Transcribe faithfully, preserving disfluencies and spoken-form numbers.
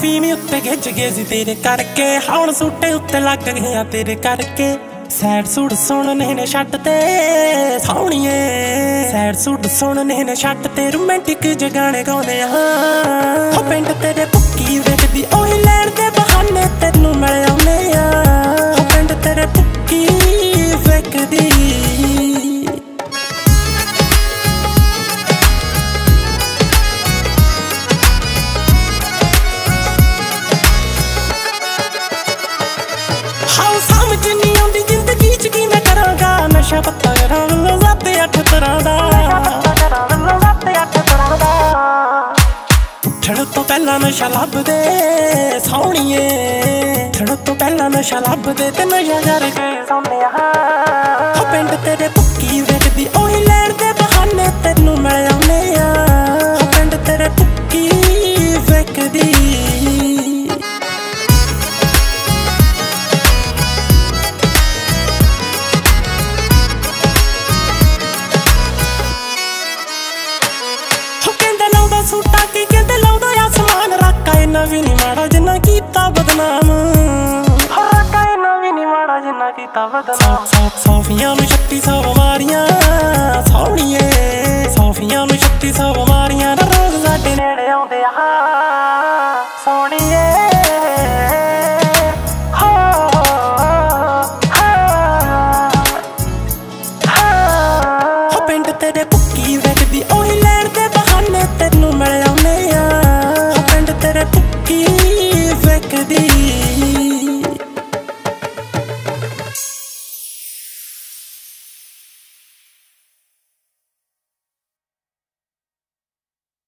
ਫੀਮ ਉੱਤੇ ਗਿੱਜ ਗਏ ਸੀ ਤੇਰੇ ਕਰਕੇ, ਹੁਣ ਸੂਟੇ ਉੱਤੇ ਲੱਗ ਗਿਆ ਤੇਰੇ ਕਰਕੇ। ਸੈਡ ਸੂਟ ਸੁਣਨੇ ਨੇ ਛੱਟ ਤੇ ਸੋਹਣੀਏ, ਸੈਡ ਸੂਟ ਸੁਣਨੇ ਨੇ ਛੱਟ ਤੇ ਰੋਮਾਂਟਿਕ ਜਿਹੇ ਗਾਣੇ ਗਾਉਂਦੇ ਆ। ਹੋ ਪਿੰਡ ਤੇਰੇ ਭੁੱਕੀ ਵੇਖਦੀ ਉਹੀ ਲੈਣ ਦੇ ਬਹਾਨੇ ਤੈਨੂੰ ਮਿਲ ਆਉਂਦੇ ਆ। ਹੋ ਪਿੰਡ ਤੇਰੇ ਭੁੱਕੀ ਵੇਖਦੀ ਹਾਉ ਸਮਝ ਨਹੀਂ ਆਉਂਦੀ ਜ਼ਿੰਦਗੀ ਚ ਕੀ ਮੈਂ ਕਰਾਂਗਾ। ਨਸ਼ਾ ਪੱਤਾ ਕਰਾਂ ਵੱਲੋਂ ਸੱਤ ਅੱਠ ਤਰ੍ਹਾਂ ਦਾ, ਉੱਠਣ ਤੋਂ ਪਹਿਲਾਂ ਨਸ਼ਾ ਲੱਭਦੇ ਸੋਹਣੀਏ, ਉੱਠਣ ਤੋਂ ਪਹਿਲਾਂ ਨਸ਼ਾ ਲੱਭਦੇ ਤੇ ਨਸ਼ਾ ਕਰਕੇ ਸੌਂਦੇ ਆ। ਹੋ ਪਿੰਡ ਤੇਰੇ ਭੁੱਕੀ ਵੇਖਦੀ ਉਹੀ ਲੈਣ ਦੇ ਬਹਾਨੇ ਤੈਨੂੰ ਮਿਲ ਆਉਂਦੇ ਆ। ਹੋ ਪਿੰਡ ਤੇਰੇ ਭੁੱਕੀ ਵੇਖਦੀ ਸੂਟਾ ਕੀ ਕਹਿੰਦੇ ਲਾਉਂਦਾ ਆਸਮਾਨ, ਰਾਕਾ ਇੰਨਾ ਵੀ ਨੀ ਮਾੜਾ ਜਿੰਨਾ ਕੀਤਾ ਬਦਨਾਮ। ਰਾਕਾ ਇੰਨਾ ਵੀ ਨੀ ਮਾੜਾ ਜਿੰਨਾ ਕੀਤਾ ਬਦਨਾਮ। ਸੌ ਸੌ ਸੌਫੀਆਂ ਨੂੰ ਛੱਤੀ ਸੌ ਬਿਮਾਰੀਆਂ